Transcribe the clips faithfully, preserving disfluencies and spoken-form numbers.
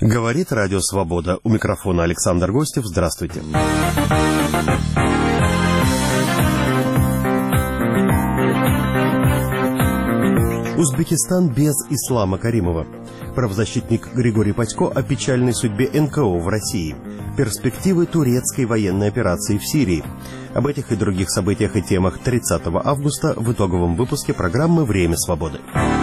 Говорит Радио Свобода. У микрофона Александр Гостев. Здравствуйте. Узбекистан без Ислама Каримова. Правозащитник Григорий Патько о печальной судьбе эн ка о в России. Перспективы турецкой военной операции в Сирии. Об этих и других событиях и темах тридцатого августа в итоговом выпуске программы «Время свободы».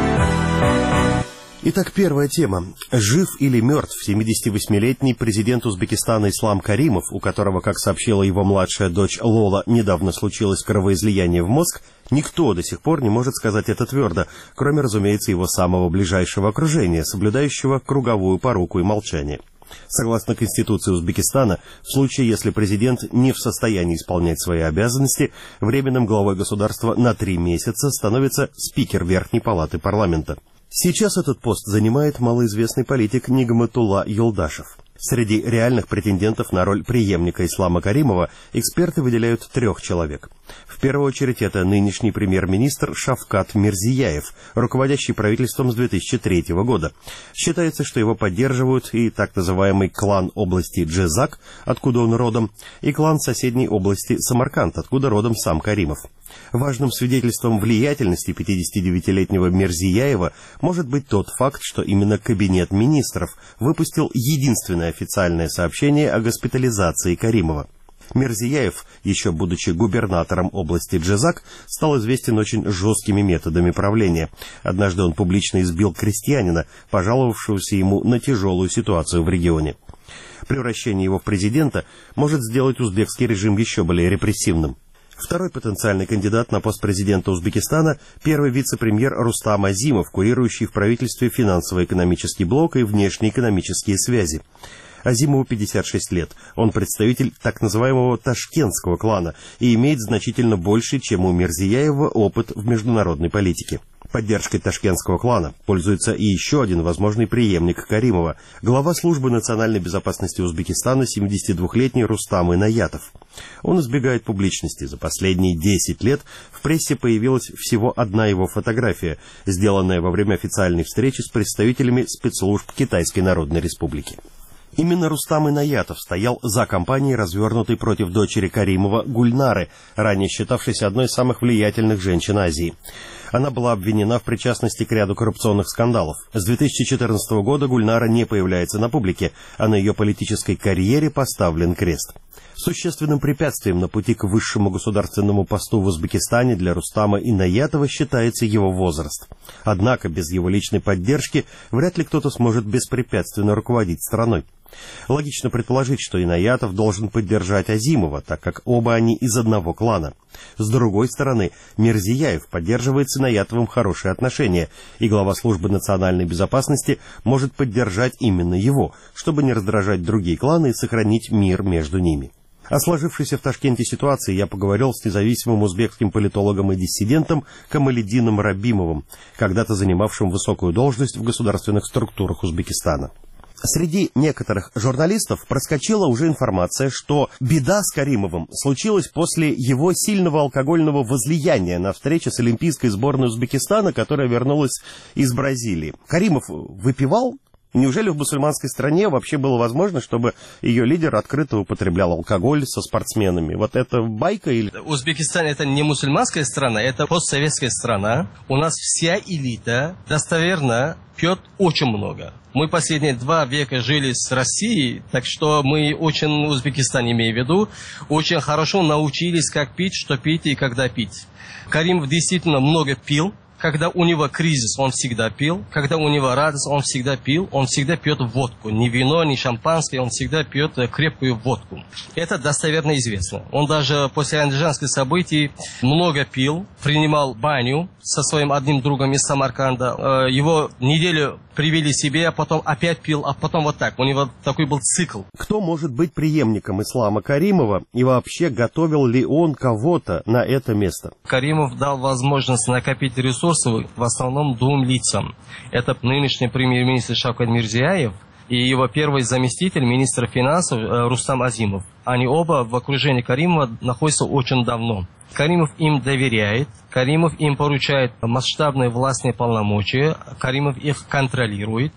Итак, первая тема. Жив или мертв семидесятивосьмилетний президент Узбекистана Ислам Каримов, у которого, как сообщила его младшая дочь Лола, недавно случилось кровоизлияние в мозг, никто до сих пор не может сказать это твердо, кроме, разумеется, его самого ближайшего окружения, соблюдающего круговую поруку и молчание. Согласно Конституции Узбекистана, в случае, если президент не в состоянии исполнять свои обязанности, временным главой государства на три месяца становится спикер Верхней палаты парламента. Сейчас этот пост занимает малоизвестный политик Нигматулла Юлдашев. Среди реальных претендентов на роль преемника Ислама Каримова эксперты выделяют трех человек. В первую очередь это нынешний премьер-министр Шавкат Мирзияев, руководящий правительством с две тысячи третьего года. Считается, что его поддерживают и так называемый клан области Джезак, откуда он родом, и клан соседней области Самарканд, откуда родом сам Каримов. Важным свидетельством влиятельности пятидесятидевятилетнего Мирзияева может быть тот факт, что именно Кабинет министров выпустил единственное официальное сообщение о госпитализации Каримова. Мирзияев, еще будучи губернатором области Джезак, стал известен очень жесткими методами правления. Однажды он публично избил крестьянина, пожаловавшегося ему на тяжелую ситуацию в регионе. Превращение его в президента может сделать узбекский режим еще более репрессивным. Второй потенциальный кандидат на пост президента Узбекистана – первый вице-премьер Рустам Азимов, курирующий в правительстве финансово-экономический блок и внешнеэкономические связи. Азимову пятьдесят шесть лет. Он представитель так называемого ташкентского клана и имеет значительно больше, чем у Мирзияева, опыт в международной политике. Поддержкой ташкентского клана пользуется и еще один возможный преемник Каримова – глава службы национальной безопасности Узбекистана семидесятидвухлетний Рустам Инаятов. Он избегает публичности. За последние десять лет в прессе появилась всего одна его фотография, сделанная во время официальной встречи с представителями спецслужб Китайской Народной Республики. Именно Рустам Инаятов стоял за кампанией, развернутой против дочери Каримова Гульнары, ранее считавшейся одной из самых влиятельных женщин Азии. Она была обвинена в причастности к ряду коррупционных скандалов. С две тысячи четырнадцатого года Гульнара не появляется на публике, а на ее политической карьере поставлен крест. Существенным препятствием на пути к высшему государственному посту в Узбекистане для Рустама Инаятова считается его возраст. Однако без его личной поддержки вряд ли кто-то сможет беспрепятственно руководить страной. Логично предположить, что Инаятов должен поддержать Азимова, так как оба они из одного клана. С другой стороны, Мирзияев поддерживает с Инаятовым хорошие отношения, и глава службы национальной безопасности может поддержать именно его, чтобы не раздражать другие кланы и сохранить мир между ними. О сложившейся в Ташкенте ситуации я поговорил с независимым узбекским политологом и диссидентом Камалидином Рабимовым, когда-то занимавшим высокую должность в государственных структурах Узбекистана. Среди некоторых журналистов проскочила уже информация, что беда с Каримовым случилась после его сильного алкогольного возлияния на встрече с олимпийской сборной Узбекистана, которая вернулась из Бразилии. Каримов выпивал? Неужели в мусульманской стране вообще было возможно, чтобы ее лидер открыто употреблял алкоголь со спортсменами? Вот это байка или... Узбекистан — это не мусульманская страна, это постсоветская страна. У нас вся элита достоверно пьет очень много. Мы последние два века жили с Россией, так что мы очень, Узбекистан имею в виду, очень хорошо научились, как пить, что пить и когда пить. Каримов действительно много пил. Когда у него кризис, он всегда пил. Когда у него радость, он всегда пил. Он всегда пьет водку. Ни вино, ни шампанское, он всегда пьет крепкую водку. Это достоверно известно. Он даже после андижанских событий много пил, принимал баню со своим одним другом из Самарканда. Его неделю привели себе, а потом опять пил, а потом вот так. У него такой был цикл. Кто может быть преемником Ислама Каримова и вообще готовил ли он кого-то на это место? Каримов дал возможность накопить ресурсы в основном двум лицам. Это нынешний премьер-министр Шавкат Мирзияев и его первый заместитель, министр финансов Рустам Азимов. Они оба в окружении Каримова находятся очень давно. Каримов им доверяет, Каримов им поручает масштабные властные полномочия, Каримов их контролирует,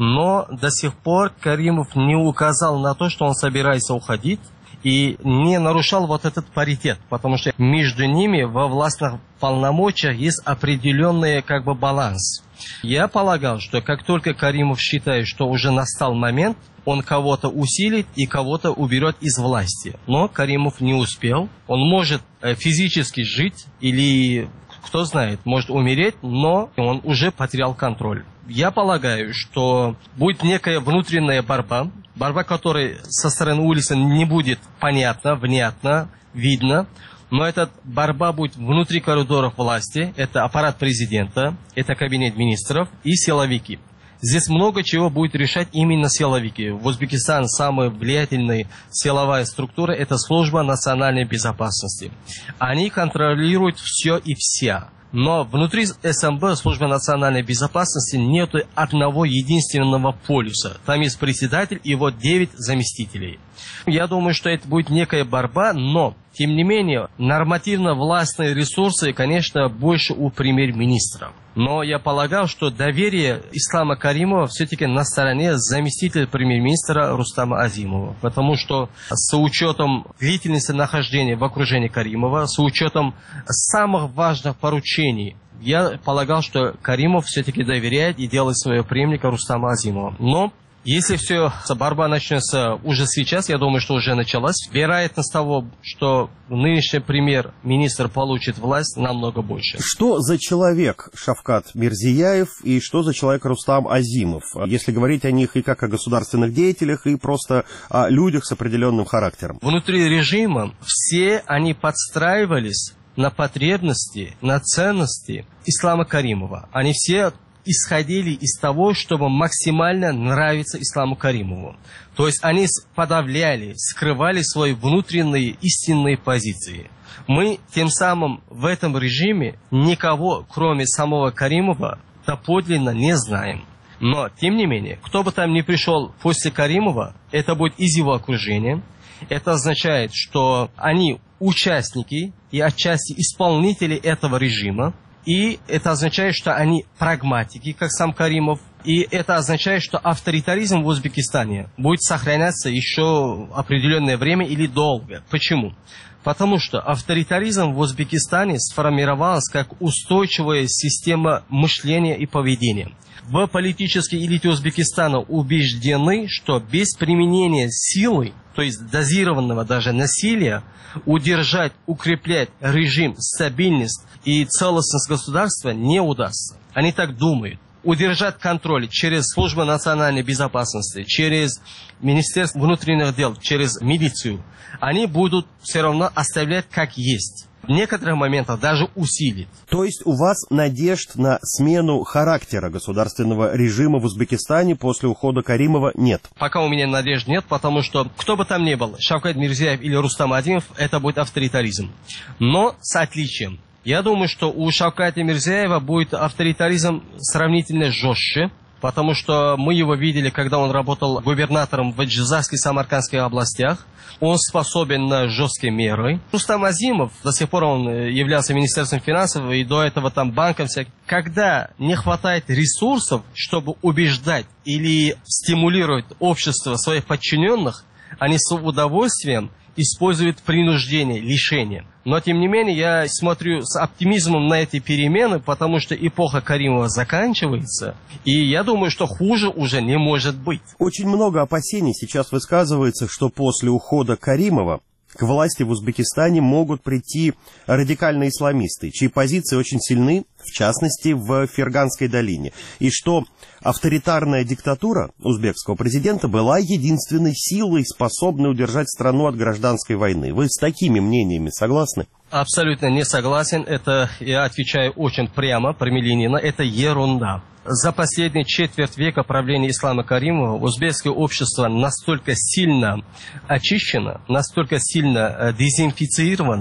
но до сих пор Каримов не указал на то, что он собирается уходить, и не нарушал вот этот паритет, потому что между ними во властных полномочиях есть определенный как бы баланс. Я полагал, что как только Каримов считает, что уже настал момент, он кого-то усилит и кого-то уберет из власти. Но Каримов не успел. Он может физически жить или, кто знает, может умереть, но он уже потерял контроль. Я полагаю, что будет некая внутренняя борьба, борьба, которая со стороны улицы не будет понятна, внятна, видна, но эта борьба будет внутри коридоров власти, это аппарат президента, это кабинет министров и силовики. Здесь много чего будет решать именно силовики. В Узбекистане самая влиятельная силовая структура – это служба национальной безопасности. Они контролируют все и вся. Но внутри СМБ, службы национальной безопасности, нет одного единственного полюса. Там есть председатель и вот девять заместителей. Я думаю, что это будет некая борьба, но, тем не менее, нормативно-властные ресурсы, конечно, больше у премьер-министра. Но я полагал, что доверие Ислама Каримова все-таки на стороне заместителя премьер-министра Рустама Азимова. Потому что с учетом длительности нахождения в окружении Каримова, с учетом самых важных поручений, я полагал, что Каримов все-таки доверяет и делает своего преемника Рустама Азимова. Но если все, борьба начнется уже сейчас, я думаю, что уже началась, вероятность того, что нынешний премьер-министр получит власть, намного больше. Что за человек Шавкат Мирзияев и что за человек Рустам Азимов? Если говорить о них и как о государственных деятелях, и просто о людях с определенным характером. Внутри режима все они подстраивались на потребности, на ценности Ислама Каримова. Они все исходили из того, чтобы максимально нравиться Исламу Каримову. То есть они подавляли, скрывали свои внутренние истинные позиции. Мы тем самым в этом режиме никого, кроме самого Каримова, доподлинно не знаем. Но, тем не менее, кто бы там ни пришел после Каримова, это будет из его окружения. Это означает, что они участники и отчасти исполнители этого режима. И это означает, что они прагматики, как сам Каримов. И это означает, что авторитаризм в Узбекистане будет сохраняться еще определенное время или долго. Почему? Потому что авторитаризм в Узбекистане сформировался как устойчивая система мышления и поведения. В политической элите Узбекистана убеждены, что без применения силы, то есть дозированного даже насилия, удержать, укреплять режим, стабильность и целостность государства не удастся. Они так думают. Удержать контроль через службу национальной безопасности, через Министерство внутренних дел, через милицию, они будут все равно оставлять как есть. В некоторых моментах даже усилить. То есть у вас надежд на смену характера государственного режима в Узбекистане после ухода Каримова нет? Пока у меня надежд нет, потому что кто бы там ни был, Шавкат Мирзияев или Рустам Азимов, это будет авторитаризм. Но с отличием. Я думаю, что у Шавката Мирзияева будет авторитаризм сравнительно жестче, потому что мы его видели, когда он работал губернатором в Джизахской и Самаркандской областях. Он способен на жесткие меры. Рустам Азимов, до сих пор он являлся Министерством финансов, и до этого там банком всяким. Когда не хватает ресурсов, чтобы убеждать или стимулировать общество своих подчиненных, они с удовольствием используют принуждение, лишение. Но, тем не менее, я смотрю с оптимизмом на эти перемены, потому что эпоха Каримова заканчивается, и я думаю, что хуже уже не может быть. Очень много опасений сейчас высказывается, что после ухода Каримова к власти в Узбекистане могут прийти радикальные исламисты, чьи позиции очень сильны, в частности, в Ферганской долине, и что авторитарная диктатура узбекского президента была единственной силой, способной удержать страну от гражданской войны. Вы с такими мнениями согласны? Абсолютно не согласен. Это, я отвечаю очень прямо, прямолинейно, это ерунда. За последние четверть века правления Ислама Каримова узбекское общество настолько сильно очищено, настолько сильно дезинфицировано,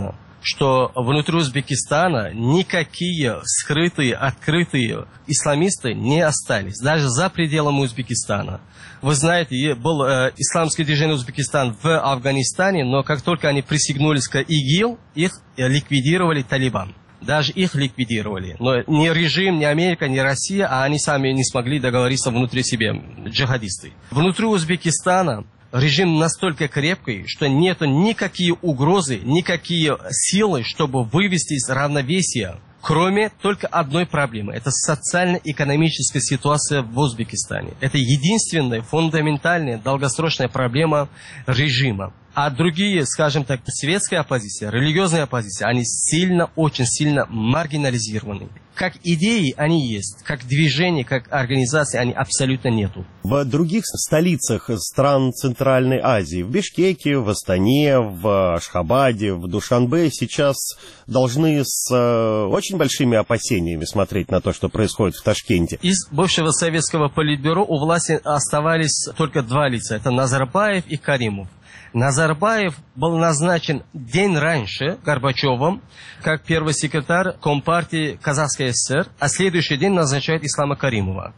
что внутри Узбекистана никакие скрытые, открытые исламисты не остались, даже за пределами Узбекистана. Вы знаете, был э, исламское движение Узбекистан в Афганистане, но как только они присягнулись к ИГИЛ, их ликвидировали Талибан. Даже их ликвидировали. Но ни режим, ни Америка, ни Россия, а они сами не смогли договориться внутри себя, джихадисты. Внутри Узбекистана режим настолько крепкий, что нет никакие угрозы, никакие силы, чтобы вывести из равновесия, кроме только одной проблемы. Это социально-экономическая ситуация в Узбекистане. Это единственная фундаментальная долгосрочная проблема режима. А другие, скажем так, светская оппозиция, религиозная оппозиция, они сильно, очень сильно маргинализированы. Как идеи они есть, как движения, как организации они абсолютно нету. В других столицах стран Центральной Азии, в Бишкеке, в Астане, в Ашхабаде, в Душанбе сейчас должны с очень большими опасениями смотреть на то, что происходит в Ташкенте. Из бывшего советского политбюро у власти оставались только два лица. Это Назарбаев и Каримов. Назарбаев был назначен день раньше Горбачевым как первый секретарь Компартии Казахской ССР, а следующий день назначает Ислама Каримова.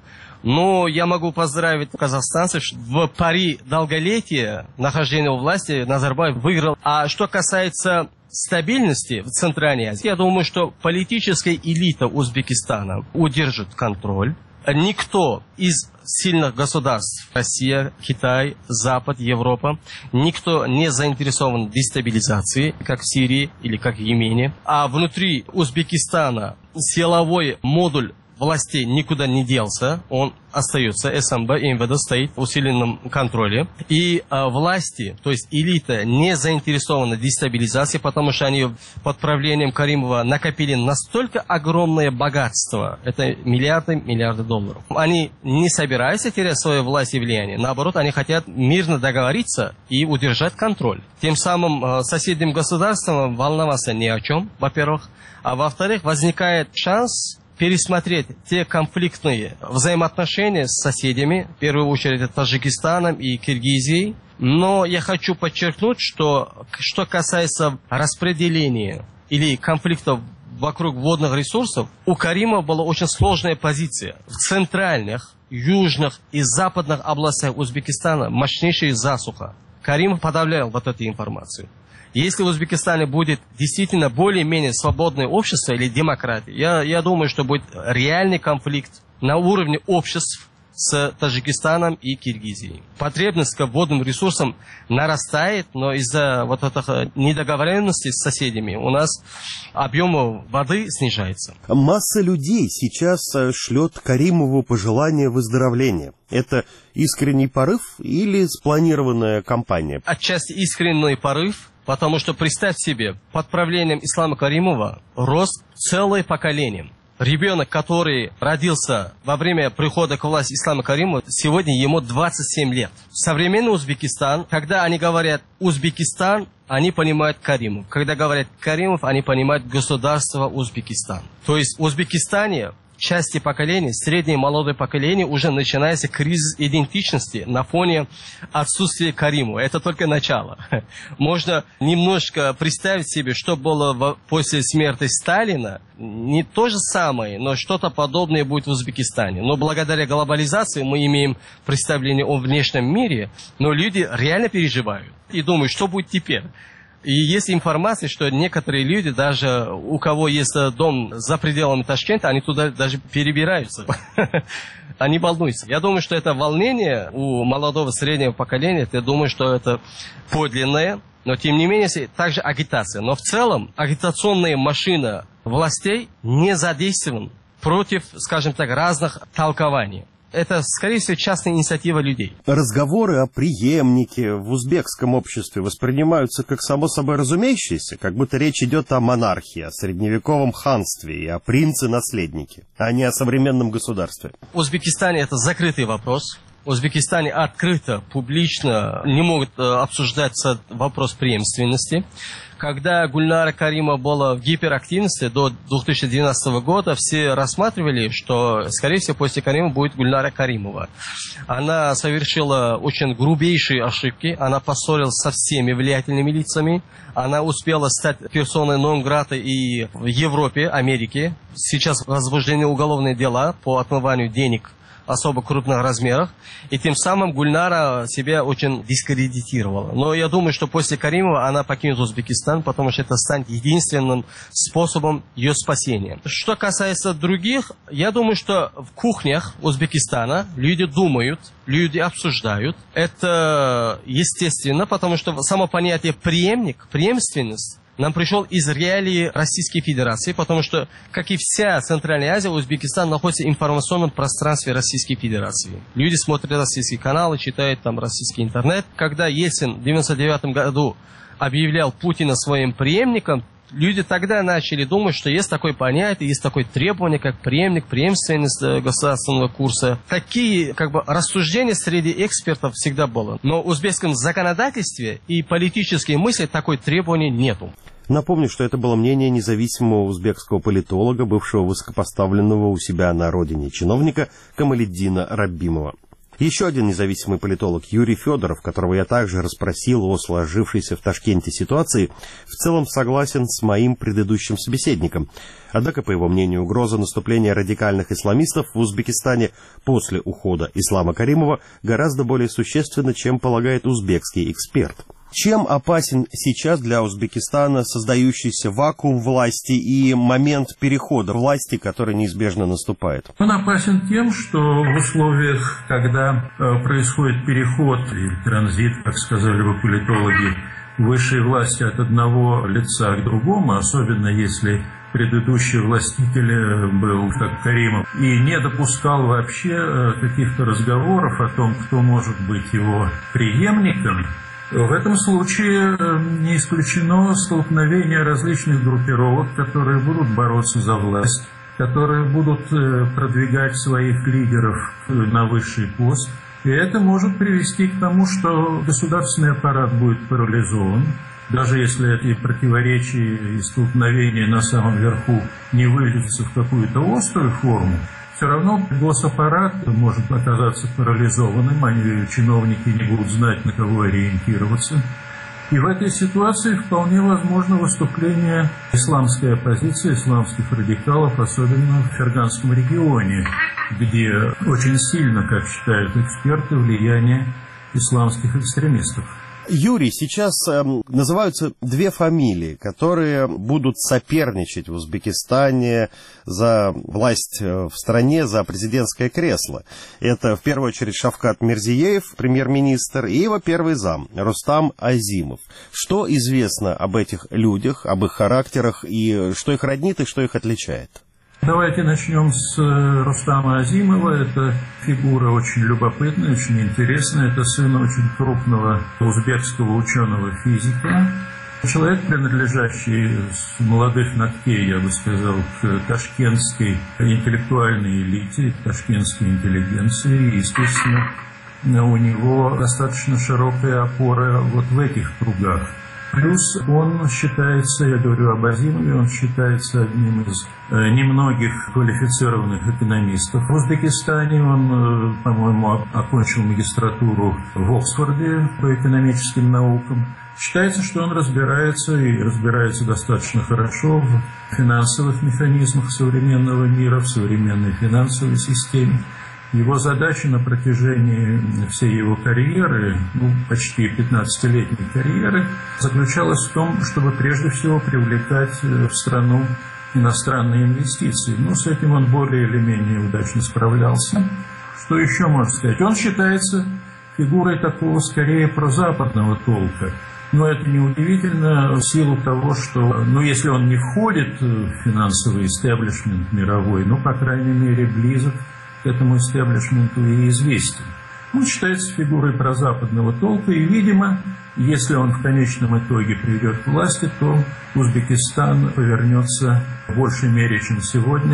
Но я могу поздравить казахстанцев, что в пари долголетия нахождения у власти Назарбаев выиграл. А что касается стабильности в Центральной Азии, я думаю, что политическая элита Узбекистана удержит контроль. Никто из сильных государств, Россия, Китай, Запад, Европа, никто не заинтересован в дестабилизации, как в Сирии или как в Йемене. А внутри Узбекистана силовой модуль властей никуда не делся, он остается, СМБ и МВД стоит в усиленном контроле. И а, власти, то есть элита, не заинтересованы в дестабилизации, потому что они под правлением Каримова накопили настолько огромное богатство, это миллиарды, миллиарды долларов. Они не собираются терять свою власть и влияние, наоборот, они хотят мирно договориться и удержать контроль. Тем самым а, соседним государствам волноваться ни о чем, во-первых, а во-вторых, возникает шанс пересмотреть те конфликтные взаимоотношения с соседями, в первую очередь это Таджикистаном и Киргизией. Но я хочу подчеркнуть, что что касается распределения или конфликтов вокруг водных ресурсов, у Каримова была очень сложная позиция. В центральных, южных и западных областях Узбекистана мощнейшая засуха. Каримов подавлял вот эту информацию. Если в Узбекистане будет действительно более-менее свободное общество или демократия, я, я думаю, что будет реальный конфликт на уровне обществ с Таджикистаном и Киргизией. Потребность к водным ресурсам нарастает, но из-за вот этих недоговоренностей с соседями у нас объем воды снижается. Масса людей сейчас шлет Каримову пожелания выздоровления. Это искренний порыв или спланированная кампания? Отчасти искренний порыв, потому что представь себе, под правлением Ислама Каримова рос целое поколение. Ребенок, который родился во время прихода к власти Ислама Каримова, сегодня ему двадцать семь лет. Современный Узбекистан, когда они говорят «Узбекистан», они понимают Каримов. Когда говорят Каримов, они понимают государство Узбекистан. То есть в Узбекистане части поколения, среднее и молодое поколение, уже начинается кризис идентичности на фоне отсутствия Каримова. Это только начало. Можно немножко представить себе, что было после смерти Сталина. Не то же самое, но что-то подобное будет в Узбекистане. Но благодаря глобализации мы имеем представление о внешнем мире, но люди реально переживают и думают, что будет теперь. И есть информация, что некоторые люди, даже у кого есть дом за пределами Ташкента, они туда даже перебираются. Они волнуются. Я думаю, что это волнение у молодого среднего поколения, я думаю, что это подлинное, но тем не менее, также агитация. Но в целом агитационная машина властей не задействована против, скажем так, разных толкований. Это, скорее всего, частная инициатива людей. Разговоры о преемнике в узбекском обществе воспринимаются как само собой разумеющиеся, как будто речь идет о монархии, о средневековом ханстве и о принце-наследнике, а не о современном государстве. В Узбекистане это закрытый вопрос. В Узбекистане открыто, публично не могут э, обсуждаться вопрос преемственности. Когда Гульнара Каримова была в гиперактивности до две тысячи двенадцатого года, все рассматривали, что, скорее всего, после Каримова будет Гульнара Каримова. Она совершила очень грубейшие ошибки, она поссорилась со всеми влиятельными лицами, она успела стать персоной нон-грата и в Европе, Америке. Сейчас возбуждены уголовные дела по отмыванию денег особо крупных размерах, и тем самым Гульнара себя очень дискредитировала. Но я думаю, что после Каримова она покинет Узбекистан, потому что это станет единственным способом ее спасения. Что касается других, я думаю, что в кухнях Узбекистана люди думают, люди обсуждают. Это естественно, потому что само понятие преемник, преемственность, нам пришел из реалии Российской Федерации, потому что, как и вся Центральная Азия, Узбекистан находится в информационном пространстве Российской Федерации. Люди смотрят российские каналы, читают там российский интернет. Когда Ельцин в девяносто девятом году объявлял Путина своим преемником, люди тогда начали думать, что есть такое понятие, есть такое требование, как преемник, преемственность государственного курса. Такие как бы рассуждения среди экспертов всегда было. Но в узбекском законодательстве и политической мысли такой требования нету. Напомню, что это было мнение независимого узбекского политолога, бывшего высокопоставленного у себя на родине чиновника Камалетдина Раббимова. Еще один независимый политолог Юрий Федоров, которого я также расспросил о сложившейся в Ташкенте ситуации, в целом согласен с моим предыдущим собеседником. Однако, по его мнению, угроза наступления радикальных исламистов в Узбекистане после ухода Ислама Каримова гораздо более существенна, чем полагает узбекский эксперт. Чем опасен сейчас для Узбекистана создающийся вакуум власти и момент перехода власти, который неизбежно наступает? Он опасен тем, что в условиях, когда э, происходит переход или транзит, как сказали бы политологи, высшей власти от одного лица к другому, особенно если предыдущий властитель был как Каримов и не допускал вообще каких-то разговоров о том, кто может быть его преемником, в этом случае не исключено столкновение различных группировок, которые будут бороться за власть, которые будут продвигать своих лидеров на высший пост. И это может привести к тому, что государственный аппарат будет парализован. Даже если эти противоречия и столкновения на самом верху не выльются в какую-то острую форму, все равно госаппарат может оказаться парализованным, они, чиновники, не будут знать, на кого ориентироваться. И в этой ситуации вполне возможно выступление исламской оппозиции, исламских радикалов, особенно в Ферганском регионе, где очень сильно, как считают эксперты, влияние исламских экстремистов. Юрий, сейчас э, называются две фамилии, которые будут соперничать в Узбекистане за власть в стране, за президентское кресло. Это, в первую очередь, Шавкат Мирзиеев, премьер-министр, и его первый зам, Рустам Азимов. Что известно об этих людях, об их характерах, и что их роднит, и что их отличает? Давайте начнем с Рустама Азимова. Это фигура очень любопытная, очень интересная. Это сын очень крупного узбекского ученого-физика. Человек, принадлежащий с молодых ногтей, я бы сказал, к ташкентской интеллектуальной элите, к ташкентской интеллигенции. И, естественно, у него достаточно широкая опора вот в этих кругах. Плюс он считается, я говорю об Азимове, он считается одним из э, немногих квалифицированных экономистов. В Узбекистане он, э, по-моему, окончил магистратуру в Оксфорде по экономическим наукам. Считается, что он разбирается, и разбирается достаточно хорошо в финансовых механизмах современного мира, в современной финансовой системе. Его задача на протяжении всей его карьеры, ну, почти пятнадцатилетней карьеры, заключалась в том, чтобы прежде всего привлекать в страну иностранные инвестиции. Ну, с этим он более или менее удачно справлялся. Что еще можно сказать? Он считается фигурой такого скорее прозападного толка. Но это неудивительно в силу того, что, ну, если он не входит в финансовый истеблишмент мировой, ну, по крайней мере, близок к этому истеблишменту и известен. Он считается фигурой прозападного толка, и, видимо, если он в конечном итоге придет к власти, то Узбекистан повернется в большей мере, чем сегодня,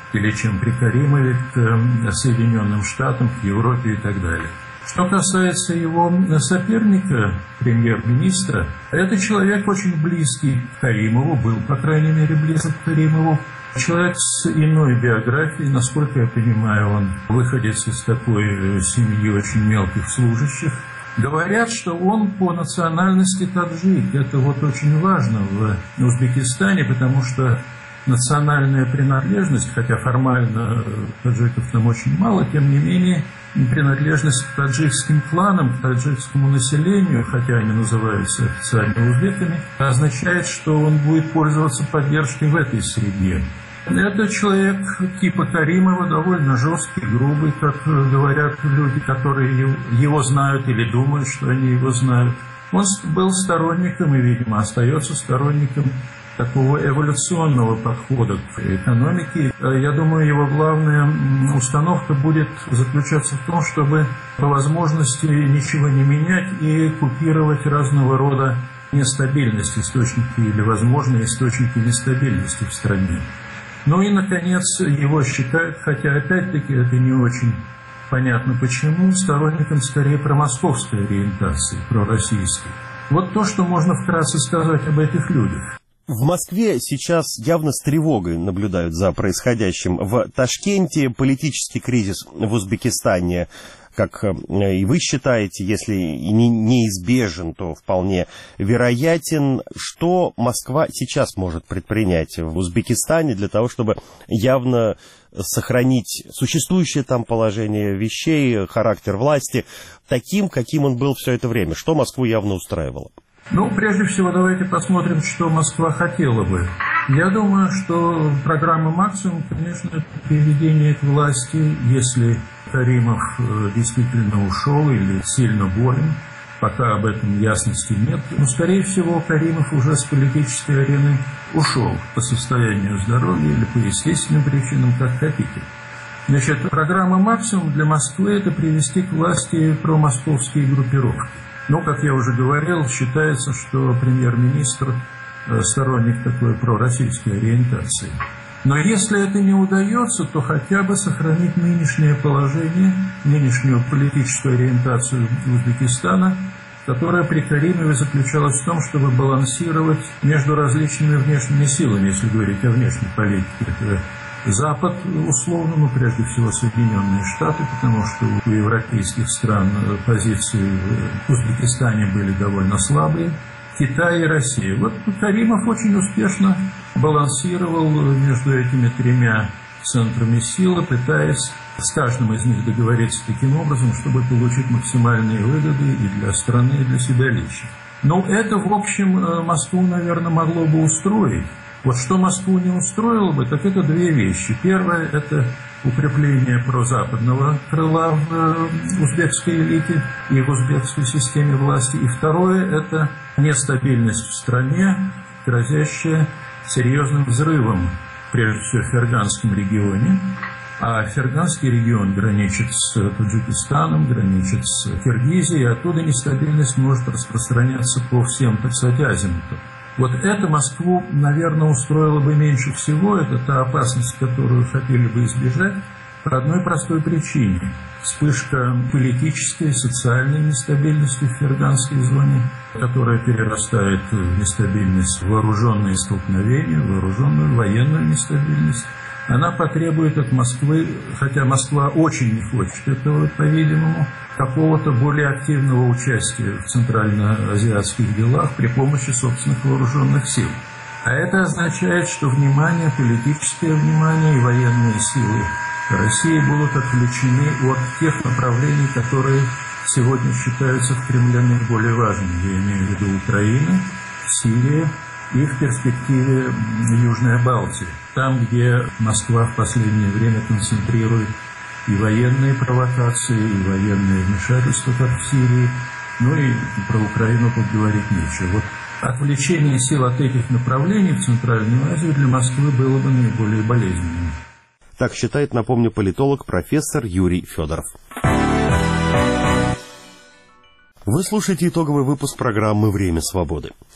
или чем при Каримове к Соединенным Штатам, к Европе и так далее. Что касается его соперника, премьер-министра, это человек очень близкий к Каримову, был, по крайней мере, близок к Каримову. Человек с иной биографией, насколько я понимаю, он выходец из такой семьи очень мелких служащих. Говорят, что он по национальности таджик. Это вот очень важно в Узбекистане, потому что национальная принадлежность, хотя формально таджиков там очень мало, тем не менее, принадлежность к таджикским кланам, к таджикскому населению, хотя они называются официально узбеками, означает, что он будет пользоваться поддержкой в этой среде. Это человек типа Каримова, довольно жесткий, грубый, как говорят люди, которые его знают или думают, что они его знают. Он был сторонником и, видимо, остается сторонником такого эволюционного подхода к экономике. Я думаю, его главная установка будет заключаться в том, чтобы по возможности ничего не менять и купировать разного рода нестабильность, источники или возможные источники нестабильности в стране. Ну и, наконец, его считают, хотя опять-таки это не очень понятно почему, сторонником скорее промосковской ориентации, пророссийской. Вот то, что можно вкратце сказать об этих людях. В Москве сейчас явно с тревогой наблюдают за происходящим в Ташкенте. Политический кризис в Узбекистане, как и вы считаете, если и не неизбежен, то вполне вероятен. Что Москва сейчас может предпринять в Узбекистане для того, чтобы явно сохранить существующее там положение вещей, характер власти таким, каким он был все это время? Что Москву явно устраивало? Ну, прежде всего, давайте посмотрим, что Москва хотела бы. Я думаю, что программа «Максимум», конечно, это приведение к власти, если Каримов действительно ушел или сильно болен. Пока об этом ясности нет. Но, скорее всего, Каримов уже с политической арены ушел по состоянию здоровья или по естественным причинам, как хотите. Значит, программа «Максимум» для Москвы – это привести к власти промосковские группировки. Но, как я уже говорил, считается, что премьер-министр сторонник такой пророссийской ориентации. Но если это не удается, то хотя бы сохранить нынешнее положение, нынешнюю политическую ориентацию Узбекистана, которая при Каримове заключалась в том, чтобы балансировать между различными внешними силами, если говорить о внешней политике. Это Запад, условно, ну, прежде всего, Соединенные Штаты, потому что у европейских стран позиции в Узбекистане были довольно слабые, Китай и Россия. Вот Каримов очень успешно балансировал между этими тремя центрами силы, пытаясь с каждым из них договориться таким образом, чтобы получить максимальные выгоды и для страны, и для себя лично. Но это, в общем, Москву, наверное, могло бы устроить. Вот что Москву не устроило бы, так это две вещи. Первое – это укрепление прозападного крыла в узбекской элите и в узбекской системе власти. И второе – это нестабильность в стране, грозящая серьезным взрывом, прежде всего в Ферганском регионе. А Ферганский регион граничит с Таджикистаном, граничит с Киргизией, и оттуда нестабильность может распространяться по всем, так сказать, азимутам. Вот это Москву, наверное, устроило бы меньше всего. Это та опасность, которую хотели бы избежать, по одной простой причине. Вспышка политической, социальной нестабильности в Ферганской зоне, которая перерастает в нестабильность, в вооруженные столкновения, вооруженную военную нестабильность. Она потребует от Москвы, хотя Москва очень не хочет этого, по-видимому, какого-то более активного участия в центральноазиатских делах при помощи собственных вооруженных сил. А это означает, что внимание, политическое внимание и военные силы России будут отвлечены от тех направлений, которые сегодня считаются в Кремле наиболее важными. Я имею в виду Украину, Сирию и в перспективе Южная Балтия. Там, где Москва в последнее время концентрирует и военные провокации, и военные вмешательства, как в Сирии. Ну и про Украину тут говорить нечего. Вот отвлечение сил от этих направлений в Центральную Азию для Москвы было бы наиболее болезненным. Так считает, напомню, политолог профессор Юрий Федоров. Вы слушаете итоговый выпуск программы «Время свободы».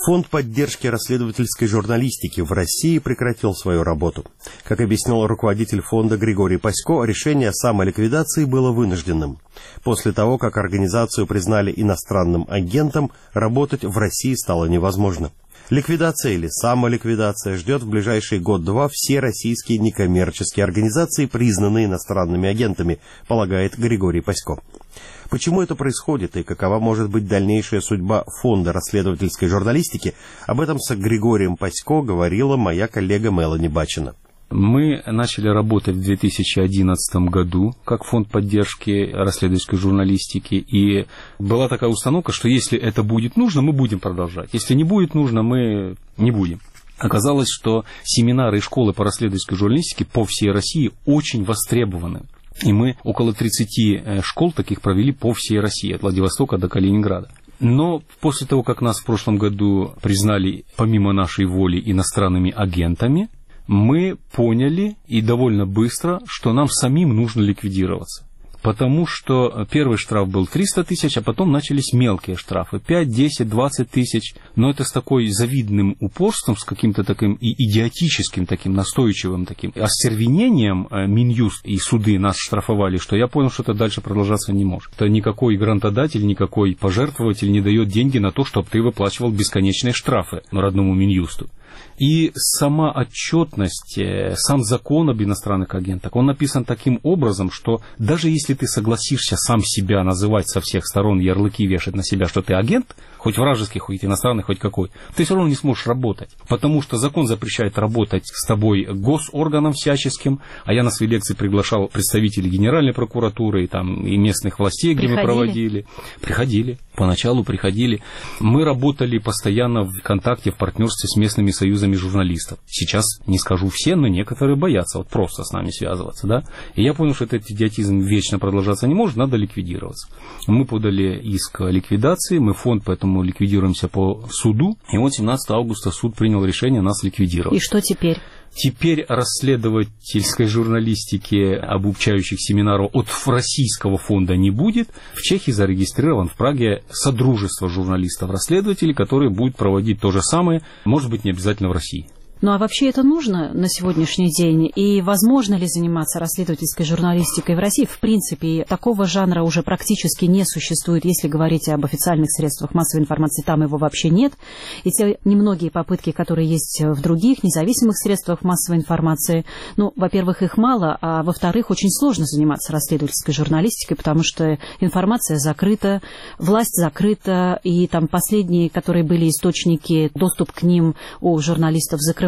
Фонд поддержки расследовательской журналистики в России прекратил свою работу. Как объяснил руководитель фонда Григорий Пасько, решение о самоликвидации было вынужденным. После того, как организацию признали иностранным агентом, работать в России стало невозможно. Ликвидация или самоликвидация ждет в ближайший год-два все российские некоммерческие организации, признанные иностранными агентами, полагает Григорий Пасько. Почему это происходит и какова может быть дальнейшая судьба фонда расследовательской журналистики, об этом с Григорием Пасько говорила моя коллега Мелани Бачина. Мы начали работать в две тысячи одиннадцатом году как фонд поддержки расследовательской журналистики, и была такая установка, что если это будет нужно, мы будем продолжать, если не будет нужно, мы не будем. Оказалось, что семинары и школы по расследовательской журналистике по всей России очень востребованы. И мы около тридцати школ таких провели по всей России, от Владивостока до Калининграда. Но после того, как нас в прошлом году признали, помимо нашей воли, иностранными агентами, мы поняли и довольно быстро, что нам самим нужно ликвидироваться. Потому что первый штраф был триста тысяч, а потом начались мелкие штрафы. пять, десять, двадцать тысяч. Но это с такой завидным упорством, с каким-то таким и идиотическим, таким настойчивым, таким остервенением Минюст и суды нас штрафовали, что я понял, что это дальше продолжаться не может. Это никакой грантодатель, никакой пожертвователь не дает деньги на то, чтобы ты выплачивал бесконечные штрафы родному Минюсту. И сама отчетность, сам закон об иностранных агентах, он написан таким образом, что даже если ты согласишься сам себя называть со всех сторон, ярлыки вешать на себя, что ты агент, хоть вражеский, хоть иностранный, хоть какой, ты все равно не сможешь работать. Потому что закон запрещает работать с тобой госорганом всяческим, а я на свои лекции приглашал представителей Генеральной прокуратуры и, там, и местных властей, где приходили? мы проводили. Приходили. Поначалу приходили. Мы работали постоянно в контакте, в партнерстве с местными союзами журналистов. Сейчас не скажу все, но некоторые боятся вот просто с нами связываться. Да? И я понял, что этот идиотизм вечно продолжаться не может, надо ликвидироваться. Мы подали иск о ликвидации, мы фонд, поэтому ликвидируемся по суду. И вот семнадцатого августа суд принял решение нас ликвидировать. И что теперь? Теперь расследовательской журналистики, обучающих семинаров от российского фонда не будет. В Чехии зарегистрирован в Праге Содружество журналистов-расследователей, которые будут проводить то же самое, может быть, не обязательно в России. Ну а вообще это нужно на сегодняшний день? И возможно ли заниматься расследовательской журналистикой в России? В принципе, такого жанра уже практически не существует, если говорить об официальных средствах массовой информации, там его вообще нет. И те немногие попытки, которые есть в других независимых средствах массовой информации, ну, во-первых, их мало, а во-вторых, очень сложно заниматься расследовательской журналистикой, потому что информация закрыта, власть закрыта, и там последние, которые были источники, доступ к ним у журналистов закрывается.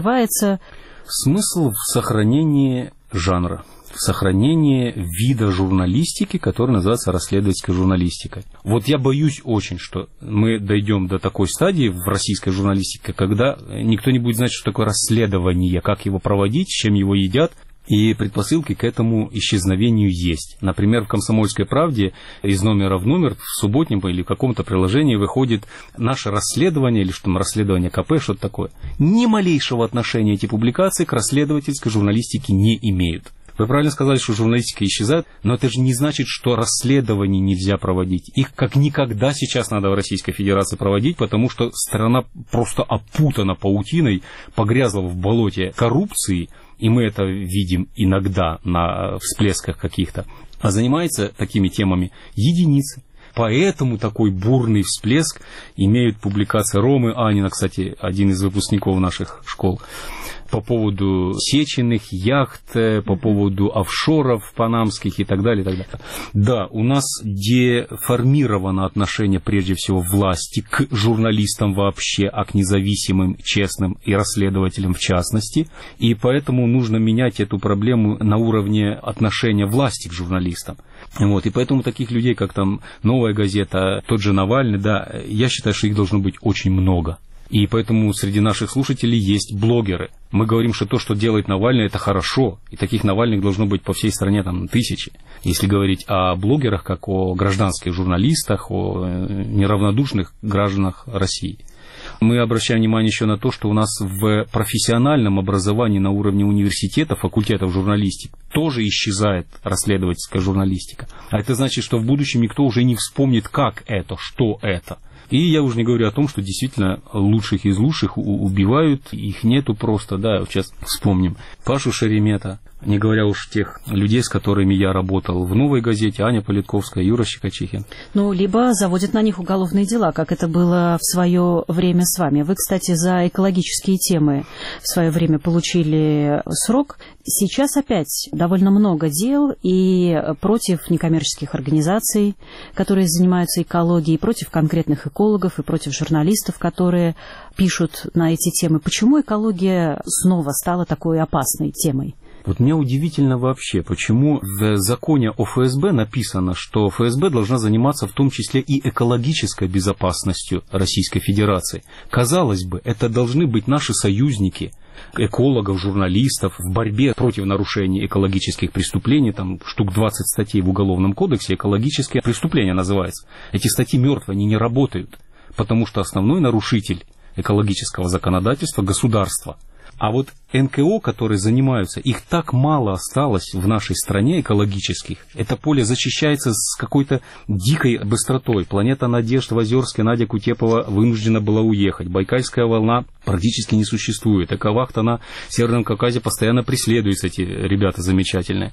Смысл в сохранении жанра, в сохранении вида журналистики, который называется расследовательской журналистикой. Вот я боюсь очень, что мы дойдем до такой стадии в российской журналистике, когда никто не будет знать, что такое расследование, как его проводить, с чем его едят. И предпосылки к этому исчезновению есть. Например, в «Комсомольской правде» из номера в номер в субботнем или в каком-то приложении выходит наше расследование, или что там расследование КП, что-то такое. Ни малейшего отношения эти публикации к расследовательской журналистике не имеют. Вы правильно сказали, что журналистика исчезает, но это же не значит, что расследований нельзя проводить. Их как никогда сейчас надо в Российской Федерации проводить, потому что страна просто опутана паутиной, погрязла в болоте коррупции, и мы это видим иногда на всплесках каких-то, а занимается такими темами единицы. Поэтому такой бурный всплеск имеют публикации Ромы Анина, кстати, один из выпускников наших школ, по поводу сеченных яхт, по поводу офшоров панамских и так далее, и так далее. Да, у нас деформировано отношение прежде всего власти к журналистам вообще, а к независимым, честным и расследователям в частности, и поэтому нужно менять эту проблему на уровне отношения власти к журналистам. Вот, и поэтому таких людей, как там «Новая газета», тот же Навальный, да, я считаю, что их должно быть очень много. И поэтому среди наших слушателей есть блогеры. Мы говорим, что то, что делает Навальный, это хорошо. И таких Навальных должно быть по всей стране там тысячи. Если говорить о блогерах, как о гражданских журналистах, о неравнодушных гражданах России. Мы обращаем внимание еще на то, что у нас в профессиональном образовании на уровне университета, факультетов журналистики, тоже исчезает расследовательская журналистика. А это значит, что в будущем никто уже не вспомнит, как это, что это. И я уже не говорю о том, что действительно лучших из лучших убивают, их нету просто, да, сейчас вспомним Пашу Шеремета, не говоря уж тех людей, с которыми я работал в «Новой газете», Аня Политковская, Юра Щекочихин. Ну, либо заводят на них уголовные дела, как это было в свое время с вами. Вы, кстати, за экологические темы в свое время получили срок. Сейчас опять довольно много дел и против некоммерческих организаций, которые занимаются экологией, против конкретных экологов и против журналистов, которые пишут на эти темы. Почему экология снова стала такой опасной темой? Вот мне удивительно вообще, почему в законе о эф эс бэ написано, что эф эс бэ должна заниматься в том числе и экологической безопасностью Российской Федерации. Казалось бы, это должны быть наши союзники, экологов, журналистов в борьбе против нарушений экологических преступлений. Там штук двадцать статей в Уголовном кодексе, экологические преступления называются. Эти статьи мертвые, они не работают, потому что основной нарушитель экологического законодательства – государство. А вот эн ка о, которые занимаются, их так мало осталось в нашей стране экологических. Это поле зачищается с какой-то дикой быстротой. Планета Надежд в Озерске, Надя Кутепова вынуждена была уехать. Байкальская волна практически не существует. Эковахта на Северном Кавказе постоянно преследуются, эти ребята замечательные.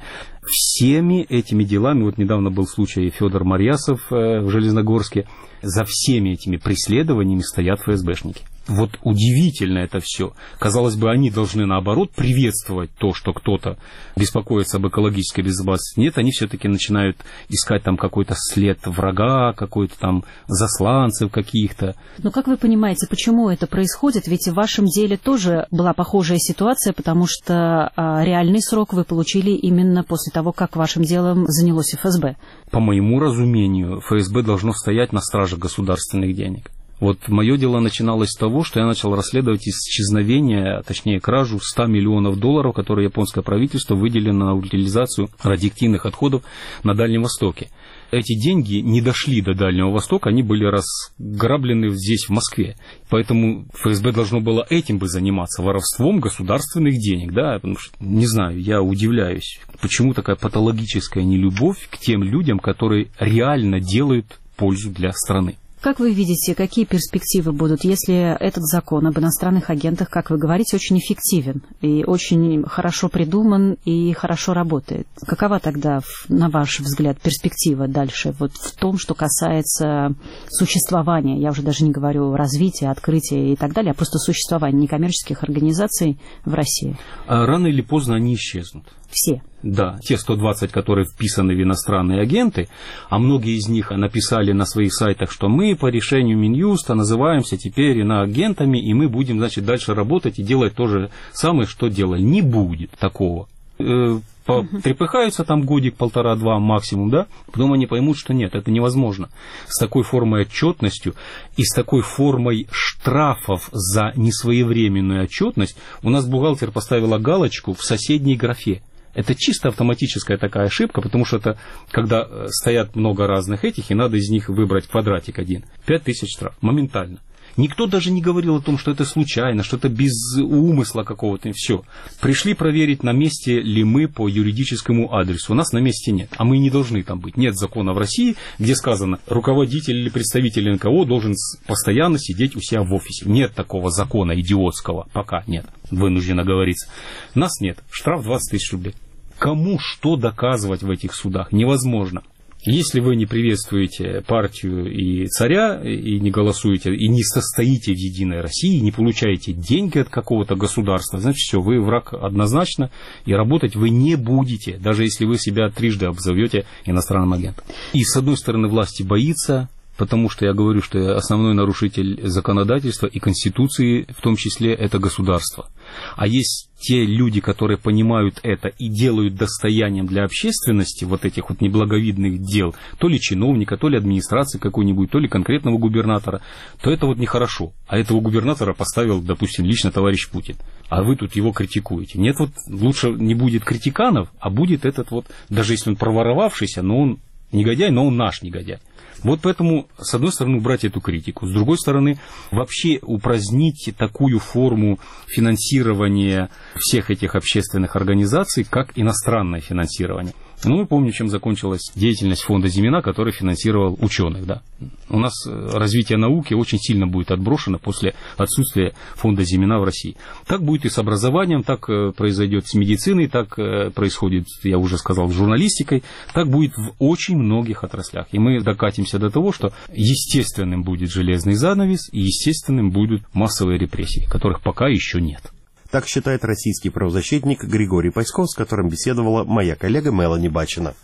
Всеми этими делами, вот недавно был случай Федор Марьясов в Железногорске, за всеми этими преследованиями стоят эф эс бэшники. Вот удивительно это все. Казалось бы, они должны, наоборот, приветствовать то, что кто-то беспокоится об экологической безопасности. Нет, они все-таки начинают искать там какой-то след врага, какой-то там засланцев каких-то. Но как вы понимаете, почему это происходит? Ведь в вашем деле тоже была похожая ситуация, потому что а, реальный срок вы получили именно после того, как вашим делом занялось эф эс бэ. По моему разумению, эф эс бэ должно стоять на страже государственных денег. Вот мое дело начиналось с того, что я начал расследовать исчезновение, точнее кражу ста миллионов долларов, которые японское правительство выделило на утилизацию радиоактивных отходов на Дальнем Востоке. Эти деньги не дошли до Дальнего Востока, они были разграблены здесь, в Москве. Поэтому эф эс бэ должно было этим бы заниматься, воровством государственных денег. Да? Потому что, не знаю, я удивляюсь, почему такая патологическая нелюбовь к тем людям, которые реально делают пользу для страны. Как вы видите, какие перспективы будут, если этот закон об иностранных агентах, как вы говорите, очень эффективен и очень хорошо придуман и хорошо работает? Какова тогда, на ваш взгляд, перспектива дальше вот в том, что касается существования, я уже даже не говорю развития, открытия и так далее, а просто существования некоммерческих организаций в России? А рано или поздно они исчезнут. Все? Да, те сто двадцать, которые вписаны в иностранные агенты, а многие из них написали на своих сайтах, что мы по решению Минюста называемся теперь иноагентами, и мы будем, значит, дальше работать и делать то же самое, что делали. Не будет такого. Трепыхаются там годик, полтора-два максимум, да, потом они поймут, что нет, это невозможно. С такой формой отчетностью и с такой формой штрафов за несвоевременную отчетность у нас бухгалтер поставила галочку в соседней графе. Это чисто автоматическая такая ошибка, потому что это когда стоят много разных этих, и надо из них выбрать квадратик один. Пять тысяч штраф, моментально. Никто даже не говорил о том, что это случайно, что это без умысла какого-то, и все. Пришли проверить, на месте ли мы по юридическому адресу. У нас на месте нет, а мы не должны там быть. Нет закона в России, где сказано, руководитель или представитель эн ка о должен постоянно сидеть у себя в офисе. Нет такого закона идиотского, пока нет, вынужденно говорится. Нас нет, штраф двадцать тысяч рублей. Кому что доказывать в этих судах? Невозможно. Если вы не приветствуете партию и царя, и не голосуете, и не состоите в Единой России, не получаете деньги от какого-то государства, значит, все, вы враг однозначно, и работать вы не будете, даже если вы себя трижды обзовете иностранным агентом. И, с одной стороны, власти боится, потому что я говорю, что основной нарушитель законодательства и Конституции, в том числе, это государство. А есть те люди, которые понимают это и делают достоянием для общественности вот этих вот неблаговидных дел, то ли чиновника, то ли администрации какой-нибудь, то ли конкретного губернатора, то это вот нехорошо. А этого губернатора поставил, допустим, лично товарищ Путин. А вы тут его критикуете. Нет, вот лучше не будет критиканов, а будет этот вот, даже если он проворовавшийся, но он негодяй, но он наш негодяй. Вот поэтому, с одной стороны, убрать эту критику, с другой стороны, вообще упразднить такую форму финансирования всех этих общественных организаций, как иностранное финансирование. Ну, мы помним, чем закончилась деятельность фонда Зимина, который финансировал ученых. Да. У нас развитие науки очень сильно будет отброшено после отсутствия фонда Зимина в России. Так будет и с образованием, так произойдет с медициной, так происходит, я уже сказал, с журналистикой, так будет в очень многих отраслях. И мы докатимся до того, что естественным будет железный занавес и естественным будут массовые репрессии, которых пока еще нет. Так считает российский правозащитник Григорий Паськов, с которым беседовала моя коллега Мелани Бачина.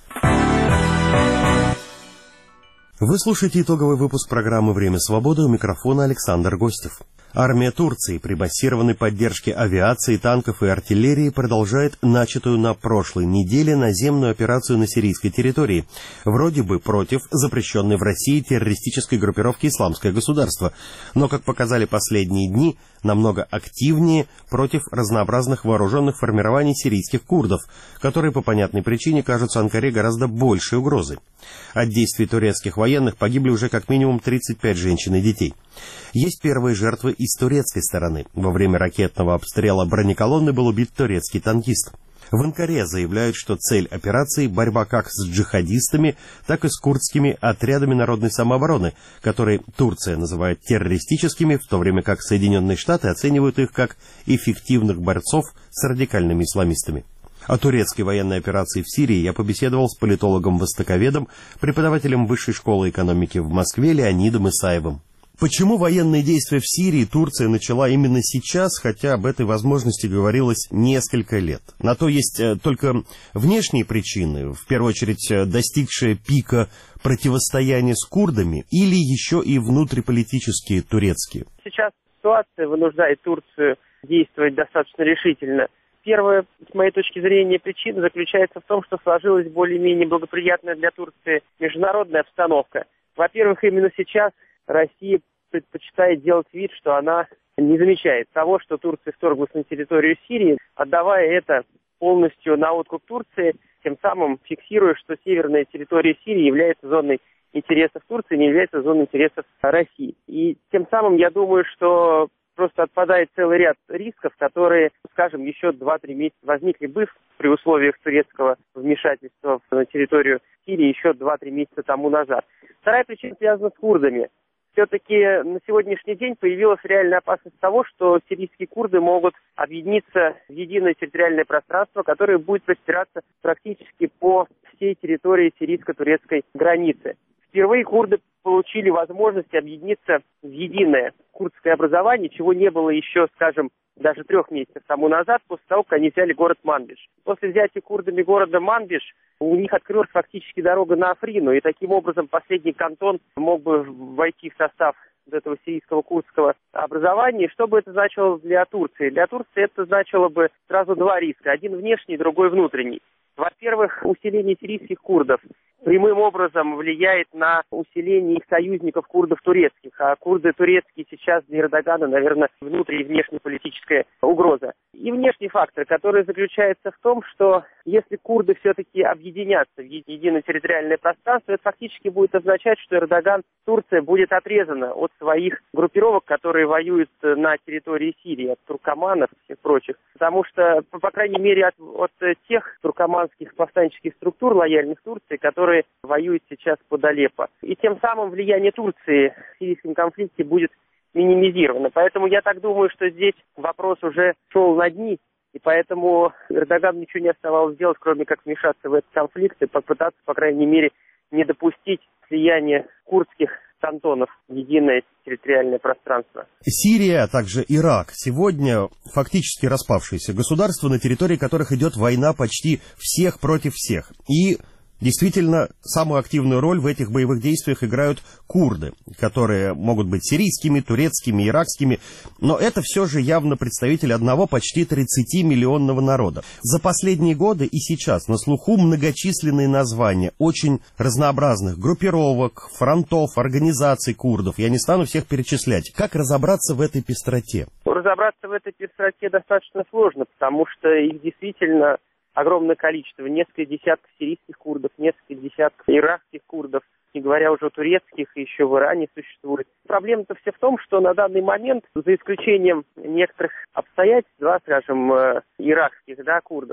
Вы слушаете итоговый выпуск программы «Время свободы», у микрофона Александр Гостев. Армия Турции при массированной поддержке авиации, танков и артиллерии продолжает начатую на прошлой неделе наземную операцию на сирийской территории, вроде бы против запрещенной в России террористической группировки «Исламское государство», но, как показали последние дни, намного активнее против разнообразных вооруженных формирований сирийских курдов, которые по понятной причине кажутся Анкаре гораздо большей угрозой. От действий турецких военных погибли уже как минимум тридцать пять женщин и детей. Есть первые жертвы и с турецкой стороны. Во время ракетного обстрела бронеколонны был убит турецкий танкист. В Анкаре заявляют, что цель операции – борьба как с джихадистами, так и с курдскими отрядами народной самообороны, которые Турция называет террористическими, в то время как Соединенные Штаты оценивают их как эффективных борцов с радикальными исламистами. О турецкой военной операции в Сирии я побеседовал с политологом-востоковедом, преподавателем Высшей школы экономики в Москве Леонидом Исаевым. Почему военные действия в Сирии Турция начала именно сейчас, хотя об этой возможности говорилось несколько лет? На то есть только внешние причины, в первую очередь достигшие пика противостояния с курдами, или еще и внутриполитические турецкие? Сейчас ситуация вынуждает Турцию действовать достаточно решительно. Первая, с моей точки зрения, причина заключается в том, что сложилась более-менее благоприятная для Турции международная обстановка. Во-первых, именно сейчас Россия предпочитает делать вид, что она не замечает того, что Турция вторглась на территорию Сирии, отдавая это полностью на откуп Турции, тем самым фиксируя, что северная территория Сирии является зоной интересов Турции, не является зоной интересов России. И тем самым я думаю, что просто отпадает целый ряд рисков, которые, скажем, еще два-три месяца возникли бы при условиях турецкого вмешательства на территорию Сирии еще два-три месяца тому назад. Вторая причина связана с курдами. Все-таки на сегодняшний день появилась реальная опасность того, что сирийские курды могут объединиться в единое территориальное пространство, которое будет простираться практически по всей территории сирийско-турецкой границы. Впервые курды получили возможность объединиться в единое курдское образование, чего не было еще, скажем, даже трех месяцев тому назад, после того, как они взяли город Манбиш. После взятия курдами города Манбиш у них открылась фактически дорога на Африну, и таким образом последний кантон мог бы войти в состав этого сирийского курдского образования. Что бы это значило для Турции? Для Турции это значило бы сразу два риска. Один внешний, другой внутренний. Во-первых, усиление сирийских курдов прямым образом влияет на усиление их союзников курдов турецких. А курды турецкие сейчас для Эрдогана, наверное, внутри- и внешнеполитическая угроза. И внешний фактор, который заключается в том, что если курды все-таки объединятся в единое территориальное пространство, это фактически будет означать, что Эрдоган, Турция будет отрезана от своих группировок, которые воюют на территории Сирии, от туркоманов и всех прочих. Потому что, по крайней мере, от, от тех туркоманских повстанческих структур, лояльных Турции, которые воюют сейчас под Алеппо. И тем самым влияние Турции в сирийском конфликте будет минимизировано. Поэтому я так думаю, что здесь вопрос уже шел на дни, и поэтому Эрдогану ничего не оставалось делать, кроме как вмешаться в этот конфликт и попытаться, по крайней мере, не допустить слияния курдских кантонов в единое территориальное пространство. Сирия, а также Ирак сегодня фактически распавшиеся государства, на территории которых идет война почти всех против всех. И действительно, самую активную роль в этих боевых действиях играют курды, которые могут быть сирийскими, турецкими, иракскими, но это все же явно представители одного почти тридцатимиллионного народа. За последние годы и сейчас на слуху многочисленные названия очень разнообразных группировок, фронтов, организаций курдов. Я не стану всех перечислять. Как разобраться в этой пестроте? Разобраться в этой пестроте достаточно сложно, потому что их действительно огромное количество, несколько десятков сирийских курдов, несколько десятков иракских курдов, не говоря уже о турецких, еще в Иране существует. Проблема-то вся в том, что на данный момент, за исключением некоторых обстоятельств, да, скажем, иракских, да, курдов,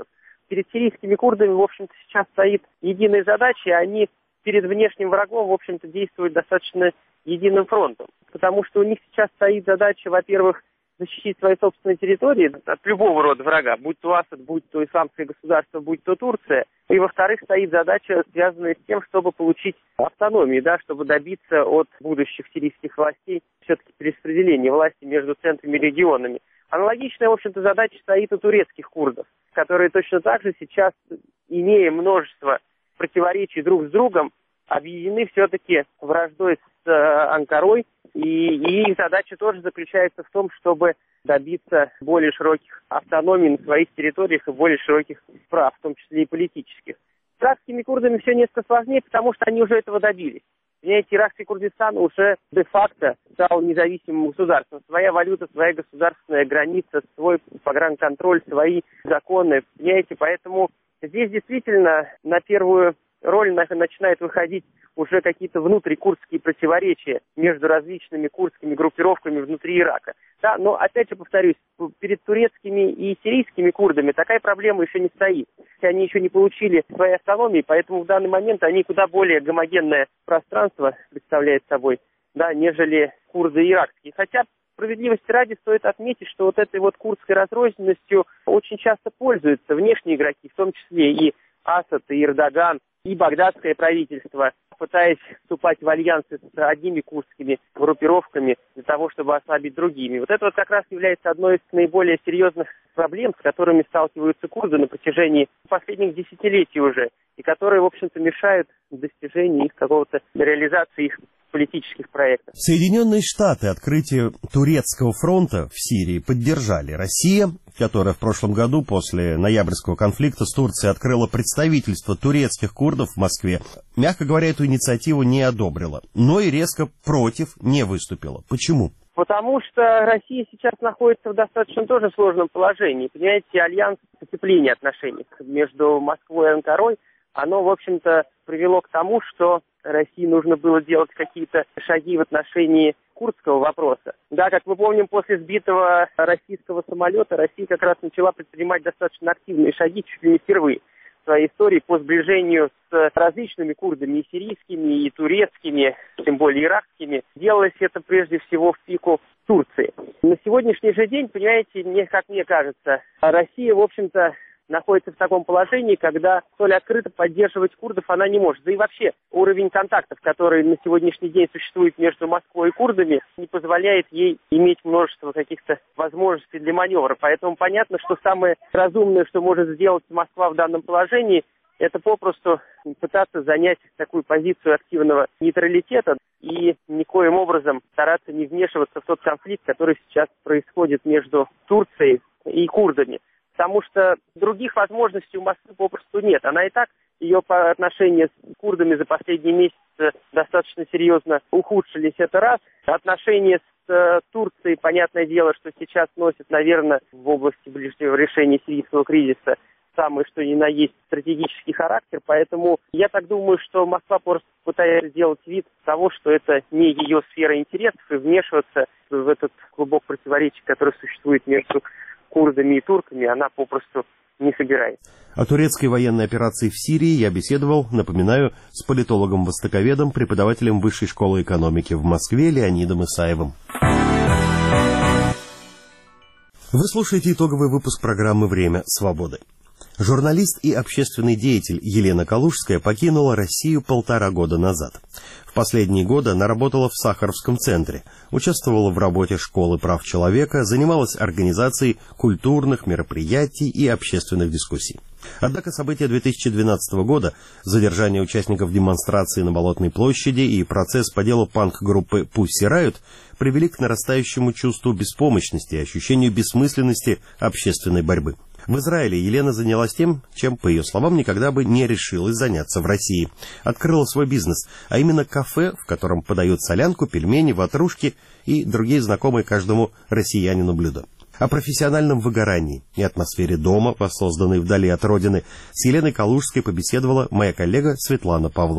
Перед сирийскими курдами, в общем-то, сейчас стоит единая задача, и они перед внешним врагом, в общем-то, действуют достаточно единым фронтом. Потому что у них сейчас стоит задача, во-первых, защитить свои собственные территории от любого рода врага, будь то Асад, будь то исламское государство, будь то Турция. И, во-вторых, стоит задача, связанная с тем, чтобы получить автономию, да, чтобы добиться от будущих сирийских властей все-таки перераспределения власти между центрами и регионами. Аналогичная, в общем-то, задача стоит у турецких курдов, которые точно так же сейчас, имея множество противоречий друг с другом, объединены все-таки враждой с э, Анкарой, и, и их задача тоже заключается в том, чтобы добиться более широких автономий на своих территориях и более широких прав, в том числе и политических. С иракскими курдами все несколько сложнее, потому что они уже этого добились. Понимаете, иракский Курдистан уже де-факто стал независимым государством. Своя валюта, своя государственная граница, свой погранконтроль, свои законы. Понимаете, поэтому здесь действительно на первую роль начинают выходить уже какие-то внутрикурдские противоречия между различными курдскими группировками внутри Ирака. Да, но опять же повторюсь, перед турецкими и сирийскими курдами такая проблема еще не стоит. Они еще не получили своей автономии, поэтому в данный момент они куда более гомогенное пространство представляют собой, да, нежели курды иракские. Хотя справедливости ради стоит отметить, что вот этой вот курдской разрозненностью очень часто пользуются внешние игроки, в том числе и Асад, и Эрдоган, и багдадское правительство, пытаясь вступать в альянсы с одними курдскими группировками для того, чтобы ослабить другими. Вот это вот как раз является одной из наиболее серьезных проблем, с которыми сталкиваются курды на протяжении последних десятилетий уже, и которые, в общем-то, мешают достижению их какого-то, реализации их политических проектов. Соединенные Штаты открытие турецкого фронта в Сирии поддержали. Россия, которая в прошлом году после ноябрьского конфликта с Турцией открыла представительство турецких курдов в Москве, мягко говоря, эту инициативу не одобрила, но и резко против не выступила. Почему? Потому что Россия сейчас находится в достаточно тоже сложном положении. Понимаете, альянс потепления отношений между Москвой и Анкарой, оно, в общем-то, привело к тому, что России нужно было делать какие-то шаги в отношении курдского вопроса. Да, как мы помним, после сбитого российского самолета Россия как раз начала предпринимать достаточно активные шаги, чуть ли не впервые в своей истории, по сближению с различными курдами, и сирийскими, и турецкими, тем более иракскими. Делалось это прежде всего в пику Турции. На сегодняшний же день, понимаете, мне, как мне кажется, Россия, в общем-то, находится в таком положении, когда столь открыто поддерживать курдов она не может. Да и вообще уровень контактов, который на сегодняшний день существует между Москвой и курдами, не позволяет ей иметь множество каких-то возможностей для маневра. Поэтому понятно, что самое разумное, что может сделать Москва в данном положении, это попросту пытаться занять такую позицию активного нейтралитета и никоим образом стараться не вмешиваться в тот конфликт, который сейчас происходит между Турцией и курдами. Потому что других возможностей у Москвы попросту нет. Она и так, ее по отношению с курдами за последние месяцы достаточно серьезно ухудшились. Это раз. Отношения с э, Турцией, понятное дело, что сейчас носят, наверное, в области ближнего решения сирийского кризиса самый что ни на есть стратегический характер. Поэтому я так думаю, что Москва просто пытается сделать вид того, что это не ее сфера интересов, и вмешиваться в этот клубок противоречий, который существует между курдами и турками, она попросту не собирается. О турецкой военной операции в Сирии я беседовал, напоминаю, с политологом-востоковедом, преподавателем Высшей школы экономики в Москве Леонидом Исаевым. Вы слушаете итоговый выпуск программы «Время свободы». Журналист и общественный деятель Елена Калужская покинула Россию полтора года назад. В последние годы она работала в Сахаровском центре, участвовала в работе Школы прав человека, занималась организацией культурных мероприятий и общественных дискуссий. Однако события две тысячи двенадцатого года, задержание участников демонстрации на Болотной площади и процесс по делу панк-группы Pussy Riot привели к нарастающему чувству беспомощности и ощущению бессмысленности общественной борьбы. В Израиле Елена занялась тем, чем, по ее словам, никогда бы не решилась заняться в России. Открыла свой бизнес, а именно кафе, в котором подают солянку, пельмени, ватрушки и другие знакомые каждому россиянину блюда. О профессиональном выгорании и атмосфере дома, воссозданной вдали от родины, с Еленой Калужской побеседовала моя коллега Светлана Павлова.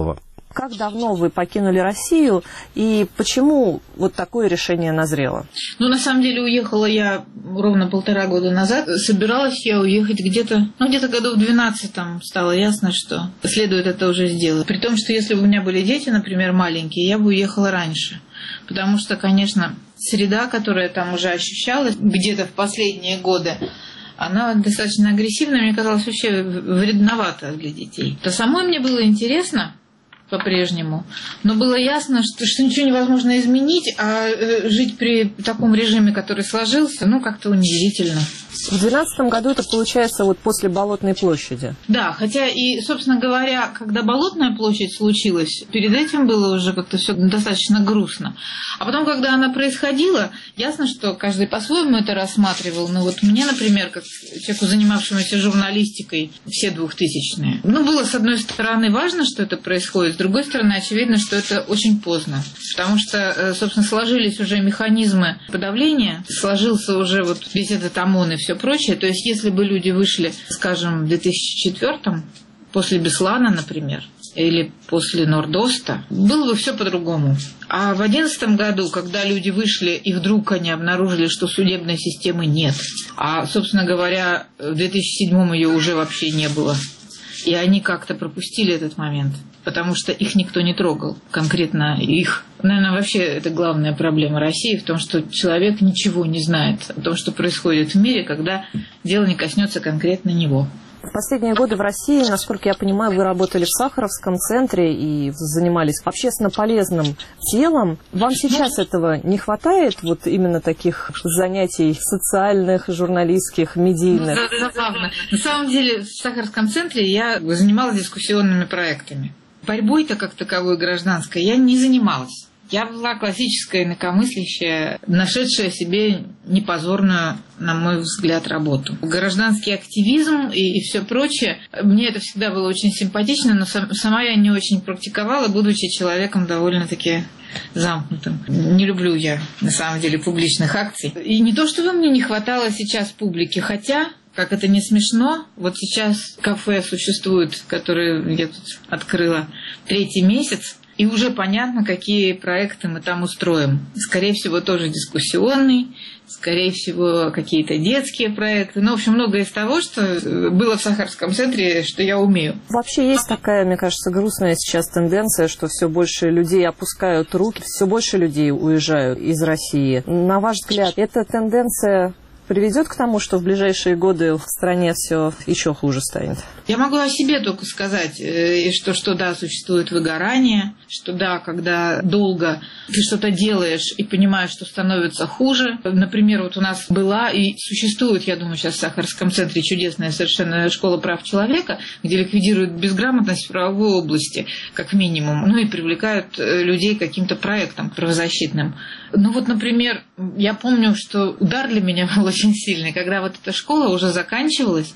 Как давно вы покинули Россию и почему вот такое решение назрело? Ну, на самом деле, уехала я ровно полтора года назад. Собиралась я уехать где-то, ну, где-то году в двенадцатом стало ясно, что следует это уже сделать. При том, что если бы у меня были дети, например, маленькие, я бы уехала раньше. Потому что, конечно, среда, которая там уже ощущалась где-то в последние годы, она достаточно агрессивная, мне казалось, вообще вредновата для детей. То самой мне было интересно по-прежнему, но было ясно, что, что ничего невозможно изменить, а э, жить при таком режиме, который сложился, ну, как-то унизительно. В двенадцатом году это получается вот после Болотной площади. Да, хотя и, собственно говоря, когда Болотная площадь случилась, перед этим было уже как-то все достаточно грустно. А потом, когда она происходила, ясно, что каждый по-своему это рассматривал. Ну вот мне, например, как человеку, занимавшемуся журналистикой все двухтысячные, ну, было, с одной стороны, важно, что это происходит, с другой стороны, очевидно, что это очень поздно. Потому что, собственно, сложились уже механизмы подавления, сложился уже вот весь этот ОМОН и все прочее. То есть, если бы люди вышли, скажем, в две тысячи четвёртом, после Беслана, например, или после Нордоста, было бы все по-другому. А в две тысячи одиннадцатом году, когда люди вышли, и вдруг они обнаружили, что судебной системы нет, а, собственно говоря, в две тысячи седьмом ее уже вообще не было, и они как-то пропустили этот момент, потому что их никто не трогал, конкретно их. Наверное, вообще это главная проблема России в том, что человек ничего не знает о том, что происходит в мире, когда дело не коснется конкретно него. В последние годы в России, насколько я понимаю, вы работали в Сахаровском центре и занимались общественно полезным делом. Вам сейчас этого не хватает, вот именно таких занятий социальных, журналистских, медийных? Ну, забавно. На самом деле в Сахаровском центре я занималась дискуссионными проектами. Борьбой-то как таковой гражданской я не занималась. Я была классическая инакомыслящая, нашедшая себе непозорную, на мой взгляд, работу. Гражданский активизм и, и все прочее, мне это всегда было очень симпатично, но сам, сама я не очень практиковала, будучи человеком довольно-таки замкнутым. Не люблю я, на самом деле, публичных акций. И не то, чтобы мне не хватало сейчас публики, хотя... Как это не смешно, вот сейчас кафе существует, которое я тут открыла третий месяц, и уже понятно, какие проекты мы там устроим. Скорее всего, тоже дискуссионный, скорее всего, какие-то детские проекты. Ну, в общем, многое из того, что было в Сахаровском центре, что я умею. Вообще есть такая, мне кажется, грустная сейчас тенденция, что все больше людей опускают руки, все больше людей уезжают из России. На ваш взгляд, эта тенденция приведет к тому, что в ближайшие годы в стране все еще хуже станет? Я могу о себе только сказать, что, что да, существует выгорание, что да, когда долго ты что-то делаешь и понимаешь, что становится хуже. Например, вот у нас была и существует, я думаю, сейчас в Сахаровском центре чудесная совершенно школа прав человека, где ликвидируют безграмотность в правовой области, как минимум, ну и привлекают людей к каким-то проектам правозащитным. Ну вот, например, я помню, что удар для меня был очень сильный, когда вот эта школа уже заканчивалась,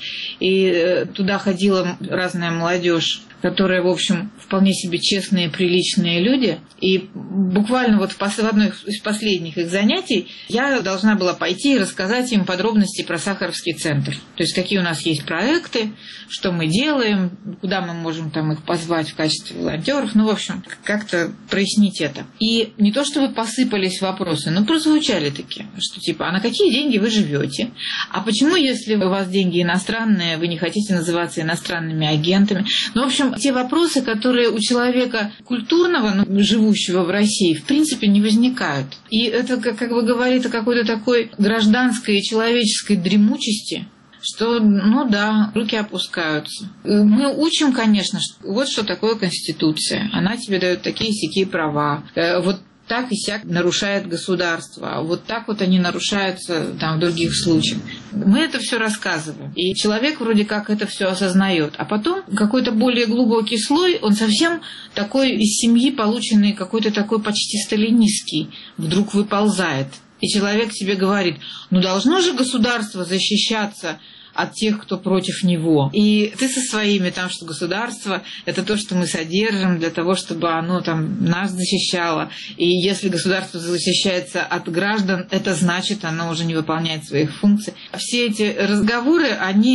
и туда ходила разная молодежь, которые, в общем, вполне себе честные, приличные люди. И буквально вот в одной из последних их занятий я должна была пойти и рассказать им подробности про Сахаровский центр. То есть, какие у нас есть проекты, что мы делаем, куда мы можем там их позвать в качестве волонтеров. Ну, в общем, как-то прояснить это. И не то чтобы посыпались вопросы, но прозвучали такие, что типа, а на какие деньги вы живете? А почему, если у вас деньги иностранные, вы не хотите называться иностранными агентами? Ну, в общем, те вопросы, которые у человека культурного, ну, живущего в России, в принципе, не возникают. И это, как бы, говорит о какой-то такой гражданской и человеческой дремучести, что, ну да, руки опускаются. Мы учим, конечно, вот что такое Конституция. Она тебе дает такие-сякие права. Вот так и сяк нарушает государство, а вот так вот они нарушаются там в других случаях. Мы это все рассказываем, и человек вроде как это все осознает, а потом какой-то более глубокий слой, он совсем такой из семьи полученный, какой-то такой почти сталинистский, вдруг выползает, и человек себе говорит, ну должно же государство защищаться от тех, кто против него. И ты со своими, там, что государство – это то, что мы содержим для того, чтобы оно там нас защищало. И если государство защищается от граждан, это значит, оно уже не выполняет своих функций. Все эти разговоры, они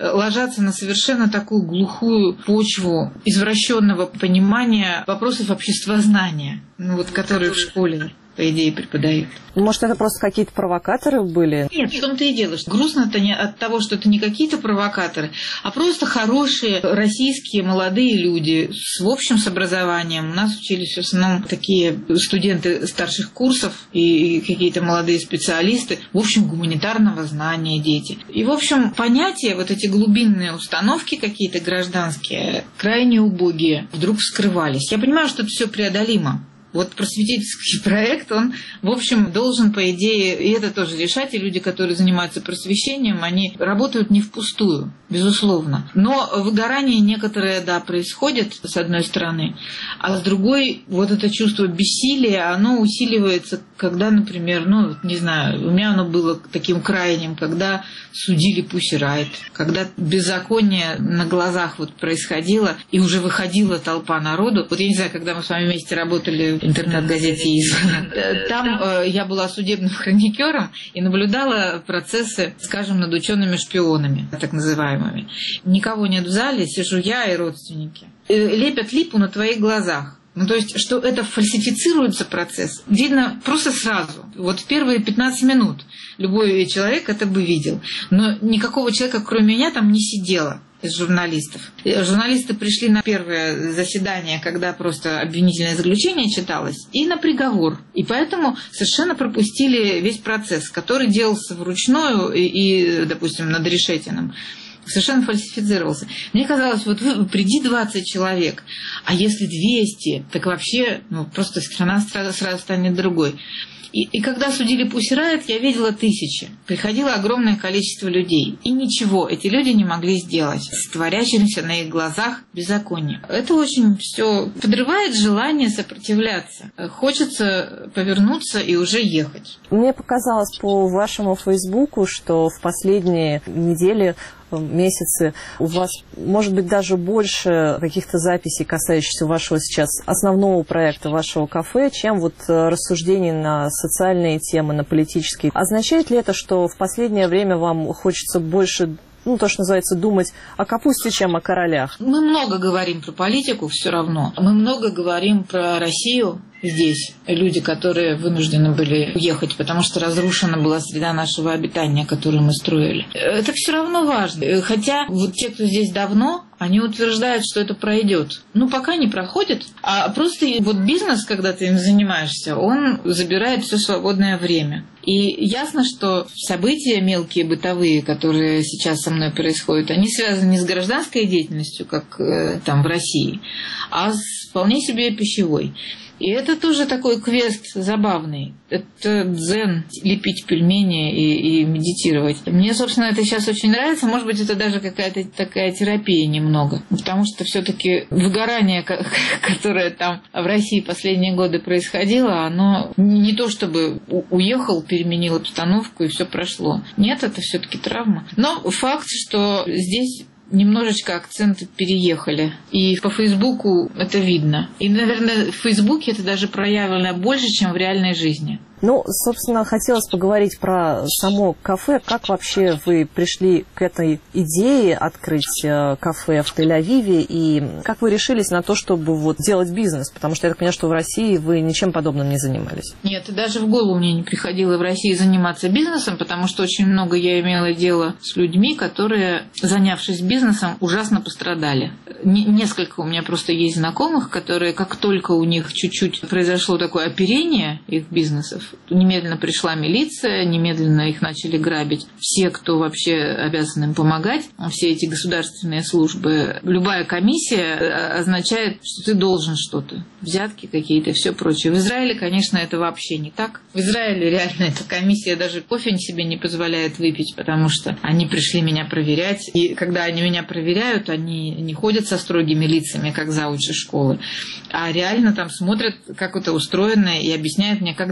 ложатся на совершенно такую глухую почву извращенного понимания вопросов обществознания, ну, вот, которые в школе, по идее, преподают. Может, это просто какие-то провокаторы были? Нет, в том-то и дело, что грустно-то не от того, что это не какие-то провокаторы, а просто хорошие российские молодые люди с, в общем, с образованием. У нас учились в основном такие студенты старших курсов и какие-то молодые специалисты, в общем, гуманитарного знания дети. И, в общем, понятия, вот эти глубинные установки какие-то гражданские, крайне убогие, вдруг вскрывались. Я понимаю, что это все преодолимо. Вот просветительский проект, он, в общем, должен, по идее, и это тоже решать, и люди, которые занимаются просвещением, они работают не впустую, безусловно. Но выгорание некоторое, да, происходит, с одной стороны, а с другой, вот это чувство бессилия, оно усиливается, когда, например, ну, не знаю, у меня оно было таким крайним, когда судили Pussy Riot, когда беззаконие на глазах вот происходило, и уже выходила толпа народу. Вот я не знаю, когда мы с вами вместе работали в интернет-газете «Известия», там э, я была судебным хроникером и наблюдала процессы, скажем, над учеными-шпионами, так называемыми. Никого нет в зале, сижу я и родственники. Лепят липу на твоих глазах. Ну, то есть, что это фальсифицируется процесс, видно просто сразу. Вот в первые пятнадцать минут любой человек это бы видел. Но никакого человека, кроме меня, там не сидело из журналистов. Журналисты пришли на первое заседание, когда просто обвинительное заключение читалось, и на приговор. И поэтому совершенно пропустили весь процесс, который делался вручную и, и допустим, над решетином. Совершенно фальсифицировался. Мне казалось, вот вы, приди двадцать человек, а если двести, так вообще ну, просто страна сразу, сразу станет другой. И, и когда судили Pussy Riot, я видела тысячи. Приходило огромное количество людей. И ничего эти люди не могли сделать с творящимся на их глазах беззаконием. Это очень все подрывает желание сопротивляться. Хочется повернуться и уже ехать. Мне показалось по вашему Фейсбуку, что в последние недели, месяцы у вас, может быть, даже больше каких-то записей, касающихся вашего сейчас основного проекта, вашего кафе, чем вот рассуждений на социальные темы, на политические. Означает ли это, что в последнее время вам хочется больше, ну, то, что называется, думать о капусте, чем о королях? Мы много говорим про политику все равно. Мы много говорим про Россию. Здесь люди, которые вынуждены были уехать, потому что разрушена была среда нашего обитания, которую мы строили. Это все равно важно. Хотя вот те, кто здесь давно, они утверждают, что это пройдет. Ну, пока не проходит. А просто вот бизнес, когда ты им занимаешься, он забирает все свободное время. И ясно, что события мелкие, бытовые, которые сейчас со мной происходят, они связаны не с гражданской деятельностью, как э, там в России, а с вполне себе пищевой. И это тоже такой квест забавный. Это дзен, лепить пельмени и, и медитировать. Мне, собственно, это сейчас очень нравится. Может быть, это даже какая-то такая терапия немного. Потому что все-таки выгорание, которое там в России последние годы происходило, оно не то чтобы уехал, переменил обстановку и все прошло. Нет, это все-таки травма. Но факт, что здесь немножечко акценты переехали. И по Фейсбуку это видно. И, наверное, в Фейсбуке это даже проявлено больше, чем в реальной жизни. Ну, собственно, хотелось поговорить про само кафе. Как вообще вы пришли к этой идее открыть кафе в Тель-Авиве? И как вы решились на то, чтобы вот делать бизнес? Потому что я так понимаю, что в России вы ничем подобным не занимались. Нет, даже в голову мне не приходило в России заниматься бизнесом, потому что очень много я имела дело с людьми, которые, занявшись бизнесом, ужасно пострадали. Несколько у меня просто есть знакомых, которые, как только у них чуть-чуть произошло такое оперение их бизнесов, немедленно пришла милиция, немедленно их начали грабить. Все, кто вообще обязан им помогать, все эти государственные службы, любая комиссия означает, что ты должен что-то. Взятки какие-то и все прочее. В Израиле, конечно, это вообще не так. В Израиле реально эта комиссия даже кофе себе не позволяет выпить, потому что они пришли меня проверять. И когда они меня проверяют, они не ходят со строгими лицами, как заучи школы, а реально там смотрят, как это устроено, и объясняют мне, как должно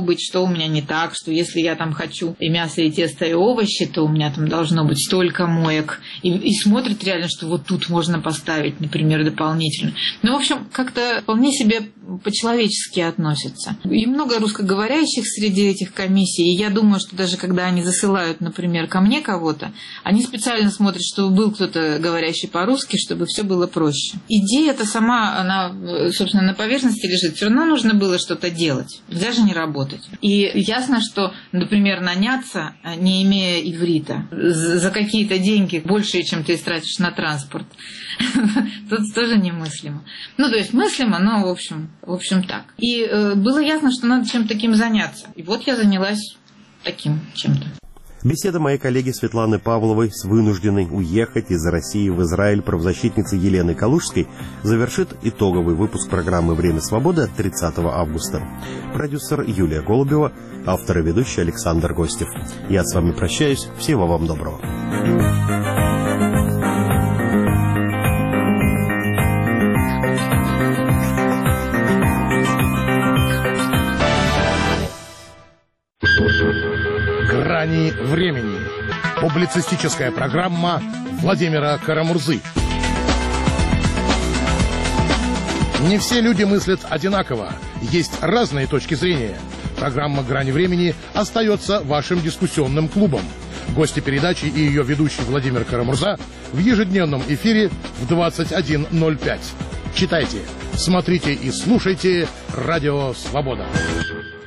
должно быть, что у меня не так, что если я там хочу и мясо, и тесто, и овощи, то у меня там должно быть столько моек. И, и смотрит реально, что вот тут можно поставить, например, дополнительно. Ну, в общем, как-то вполне себе по-человечески относятся. И много русскоговорящих среди этих комиссий. И я думаю, что даже когда они засылают, например, ко мне кого-то, они специально смотрят, чтобы был кто-то говорящий по-русски, чтобы все было проще. Идея-то сама, она, собственно, на поверхности лежит. Все равно нужно было что-то делать. Нельзя же не работать. И ясно, что, например, наняться, не имея иврита, за какие-то деньги больше, чем ты истратишь на транспорт, тут тоже немыслимо. Ну, то есть мыслимо, но, в общем, в общем так. И э, было ясно, что надо чем-то таким заняться. И вот я занялась таким чем-то. Беседа моей коллеги Светланы Павловой с вынужденной уехать из России в Израиль правозащитницей Еленой Калужской завершит итоговый выпуск программы «Время свободы» от тридцатого августа. Продюсер Юлия Голубева, автор и ведущий Александр Гостев. Я с вами прощаюсь. Всего вам доброго. «Грани времени». Публицистическая программа Владимира Карамурзы. Не все люди мыслят одинаково. Есть разные точки зрения. Программа «Грани времени» остается вашим дискуссионным клубом. Гости передачи и ее ведущий Владимир Карамурза в ежедневном эфире в двадцать один ноль пять. Читайте, смотрите и слушайте «Радио Свобода».